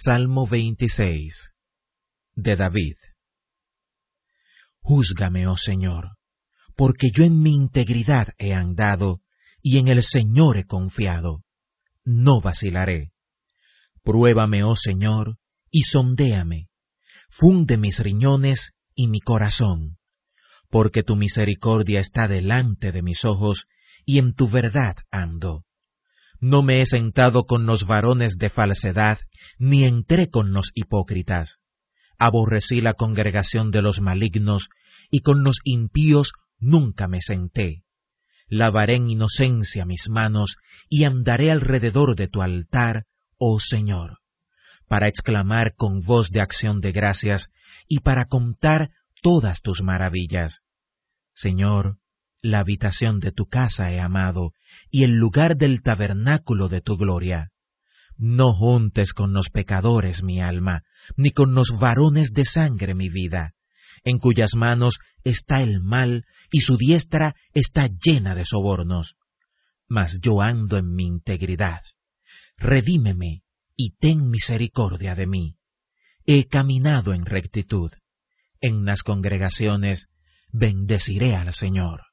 Salmo 26, de David. Júzgame, oh Señor, porque yo en mi integridad he andado, y en el Señor he confiado. No vacilaré. Pruébame, oh Señor, y sondéame. Funde mis riñones y mi corazón, porque tu misericordia está delante de mis ojos, y en tu verdad ando. No me he sentado con los varones de falsedad, ni entré con los hipócritas. Aborrecí la congregación de los malignos, y con los impíos nunca me senté. Lavaré en inocencia mis manos, y andaré alrededor de tu altar, oh Señor, para exclamar con voz de acción de gracias, y para contar todas tus maravillas. Señor, la habitación de tu casa he amado, y el lugar del tabernáculo de tu gloria. No juntes con los pecadores mi alma, ni con los varones de sangre mi vida, en cuyas manos está el mal, y su diestra está llena de sobornos. Mas yo ando en mi integridad. Redímeme, y ten misericordia de mí. He caminado en rectitud. En las congregaciones bendeciré al Señor.